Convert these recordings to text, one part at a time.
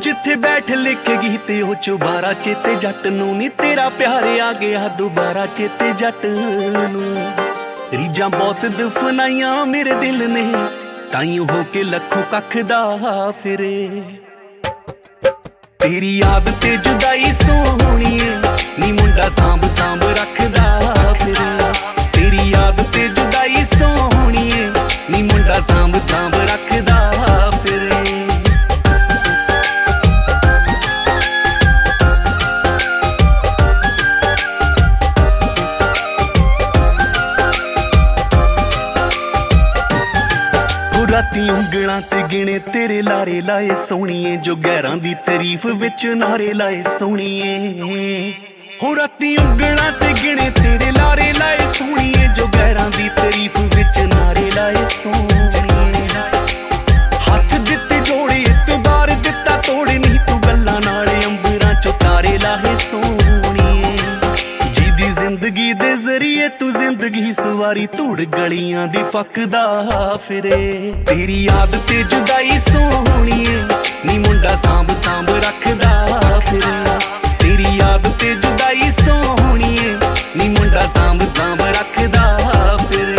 जिथे बैठ लिखे गीते ओ चुबारा चेते जट नू नी तेरा प्यार आ गया दोबारा चेते जट नू। रीजां बहुत दफनाइयां मेरे दिल ने ताइयों हो के लखों कख दा फिरे। तेरी याद ते जुदाई सोहणीए नी मुंडा सांभ सांभ रखदा फिरे। तेरी याद ते जुदाई सोहणीए नी मुंडा सांभ सांभ रखदा फिरे। राती उंगलां ते गिणे तेरे लारे लाए सोहणीए जो गैरां दी तारीफ विच नारे लाए सोहणीए। हो राती उंगलां ते गिणे तेरे लारे लाए सोहणीए जो गैरां दी तारीफ विच नारे लाए सोहणीए। हथ दित्ते जोड़े इतबार दित्ता तोड़े नहीं तू गल्लां नाल अंबरां चों तारे लाए सोहणीए। जीदी जिंदगी दे जरिए तू जिंदगी सवारी धूड़ गलियां दी फकदा फिरे। तेरी याद ते जुदाई सोहणीए नी मुंडा सांभ सांभ रखदा फिरे। तेरी याद ते जुदाई सोहणीए नी मुंडा सांभ सांभ रखदा फिरे।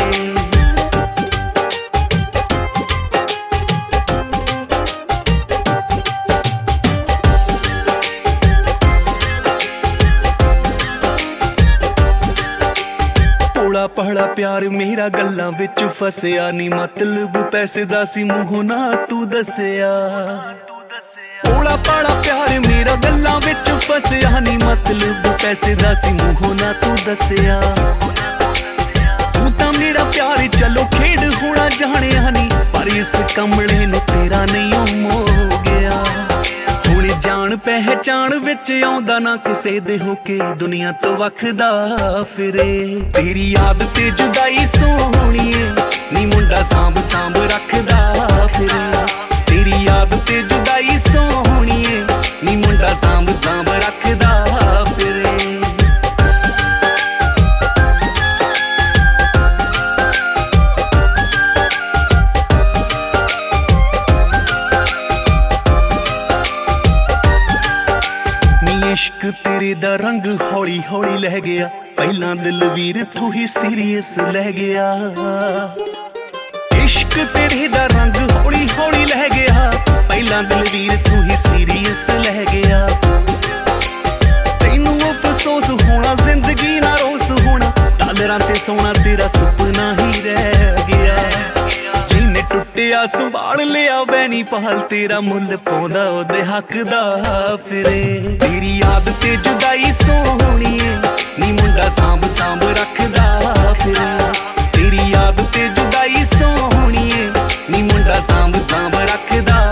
भोला पहला प्यार मेरा गल्लां विच फसिया नी मतलब पैसे दा सी मूंहों ना तू दसिया। भोला पहला प्यार मेरा गल्लां विच फसिया नी मतलब पैसे दा सी मूंहों ना तू दसिया। तू तां मेरा प्यार चलो खेड होना जाणिया नी पर इस कमले नूं तेरा नहीं मोह गया। हुण जान पहचान विच आउंदा ना किसे दे होके दुनिया तो वखदा फिरे। तेरी याद ते जुदाई सोहणीए नी मुंडा सांभ सांभ रखदा फिरे। तेरी याद ते जुदाई सोहणीए नी मुंडा सांभ सांभ रखदा फिरे। इश्क तेरे दा रंग हौली हौली लह गया पहला दिलवीर तू ही सीरियस लह गया। इश्क तेरे दा रंग हौली हौली लह गया पहला दिलवीर तू ही सीरियस लह गया। तैनू अफसोस होना जिंदगी ना रोस होना डालरां ते सोना तेरा सुपना ही रह गया। जिन्ने टुटिया संभाल लिया बैनी पाल तेरा मुल पाउंदा ओदे हक दा फिरे। तेरी याद ते जुदाई सोहणीए नी मुंडा सांभ सांभ रखदा फिरे। तेरी याद ते जुदाई सोहणीए नी मुंडा सांभ सांभ रखदा